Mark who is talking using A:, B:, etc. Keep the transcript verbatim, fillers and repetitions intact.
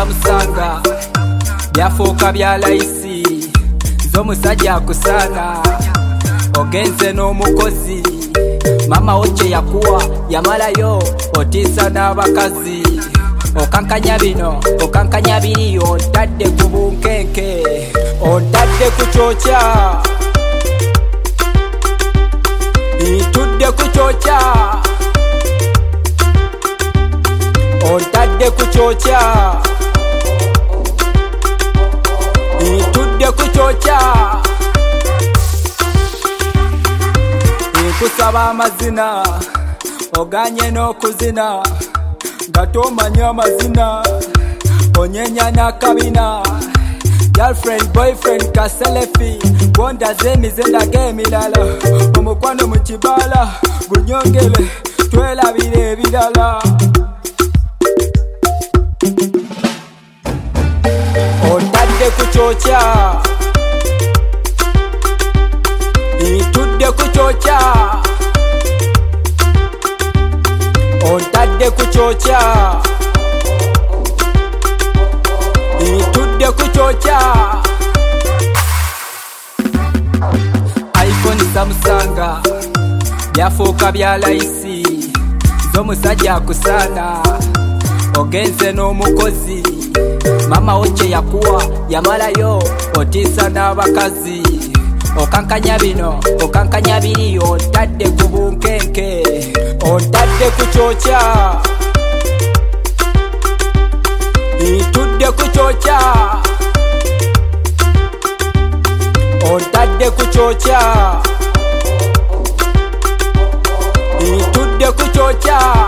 A: samusanga byafuuka bya layisi z'omusajja akusana ogenze n'omukozi mama wo kye yakuwa yamalayo otiisa n'abakazi okankanya bino okankanya biri ontadde ku bunkenke ontadde ku kyokya ntudde ku kyokya ontadde ku kyokya ntudde ku kyokya nkusaba amazina oganye n'okuzina nga tomanya amazina onyenya n'akabina girlfriend boyfriend kaselefi gondaze emize ndaga emirala omukwano mu kibala gunyongere twelabire ebirala ontadde ku kyokya ntudde ku kyokya ontadde ku kyokya ntudde ku kyokya iphone samusanga byafuuka bya layisi z'omusajja akusana ogenze n'omukozi mama wo kye yakuwa yamalayo otiisa n'abakazi okankanya bino okankanya biri ontadde ku bunkenke ontadde ku kyokya ntudde ku kyokya ontadde ku kyokya ntudde ku kyokya